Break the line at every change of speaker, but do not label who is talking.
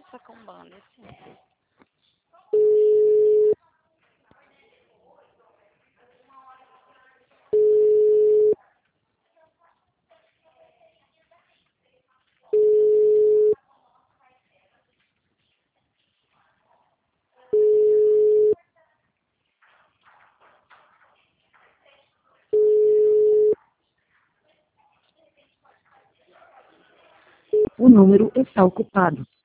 Nossa, com banda, assim.
O número está ocupado.